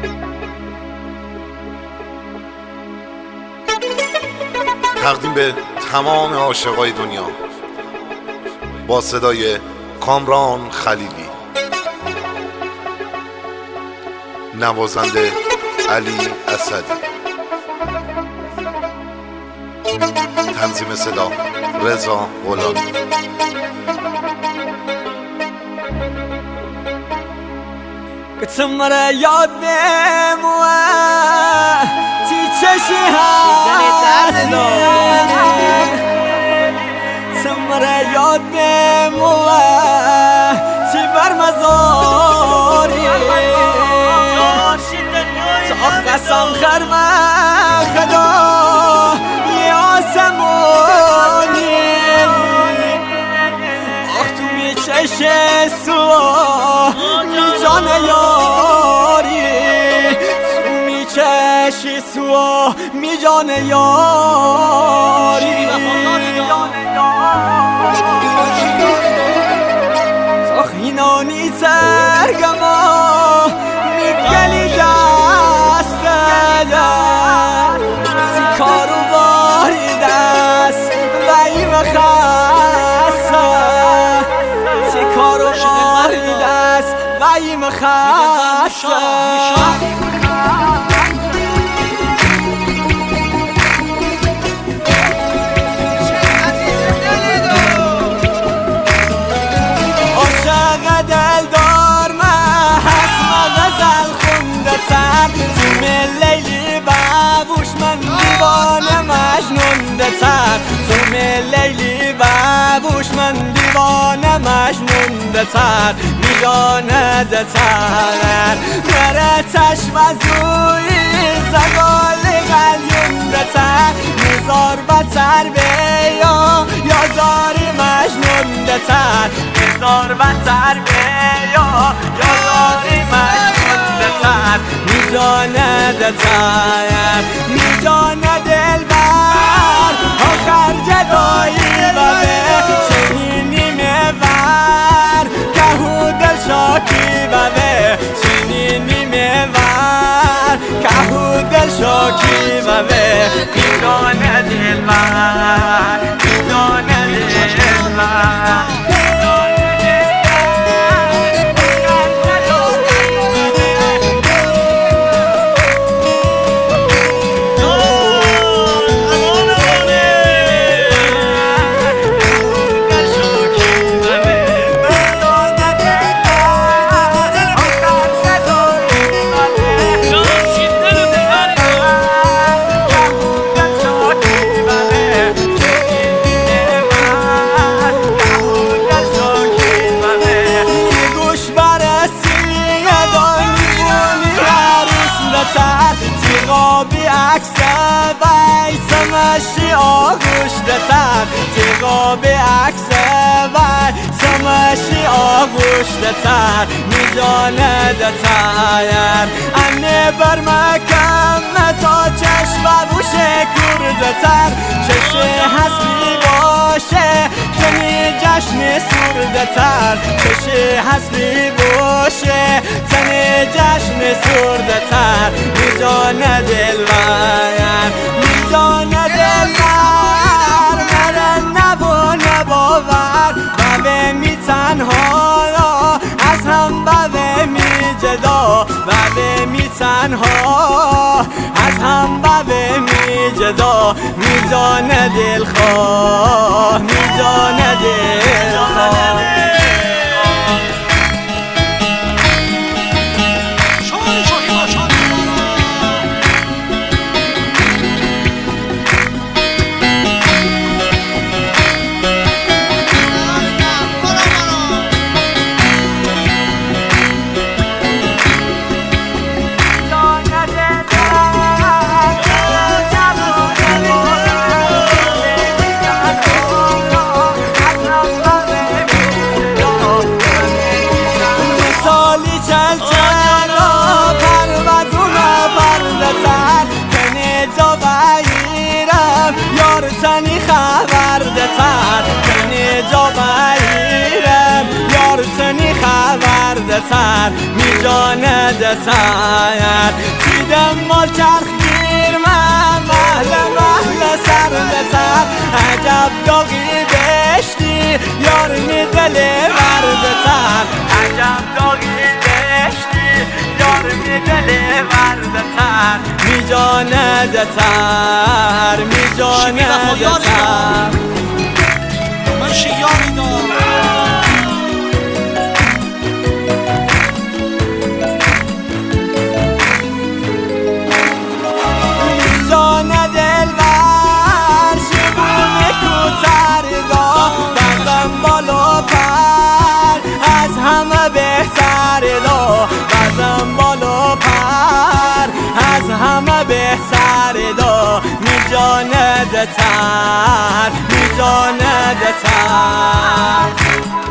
تقدیم به تمام عاشقای دنیا با صدای کامران خلیلی، نوازنده علی اسدی، تنظیم صدا رضا غلامی. کتمره یاد نموه چی چشی هستی، کتمره یاد نموه چی برمزاری، چاخ قسم خرمه خدا یاسمونی، آخ تو می چشه سوا می جان یاری، تو می چشی سوا می جان یاری، آخ اینانی ترگما می گلی دست در سی کارو باری دست و این خسته، سی کارو باری دست و این خسته. تو لیلی بابوش من دیوانه مجنون دتر میدانه دتر مره چشم ازوی زگال قلیون دتر میزار بتر بیا یا زاری مجنون دتر میزار بتر بیا یا زاری مجنون دتر میدانه دتر میدانه دل آخر جدایی بده چنینی میور کهو دل شاکی بده چنینی میور کهو دل شاکی بده میدانه دلبر میدانه دلبر تیغابی عکس وی سمشی آغوش دتر تیغابی عکس وی سمشی آغوش دتر میدانه دتر انه برمکم تا چشم بوشه کردتر چشه حسنی باشه چنی جشن سردتر چشه حسنی باشه چنی جشن سردتر میدانه دلبر میدانه دلبر مره نبو نباور ببه می تنها از هم ببه می جدا ببه می تنها از هم ببه می جدا میدانه دلخواه میدانه دلخواه. تنی خبر دتر کنی جا بایرم یار تنی خبر دتر میجانه تر دیدم مال چرخ گیر من محل سر تر عجب داغی دشتی یارمی دل ورد تر عجب داغی دشتی یارمی دل ورد تر می جانده تر می جانده تر من شیاری دارم بازم بالا پر از همه بهتر دا می جانده تر می جانده تر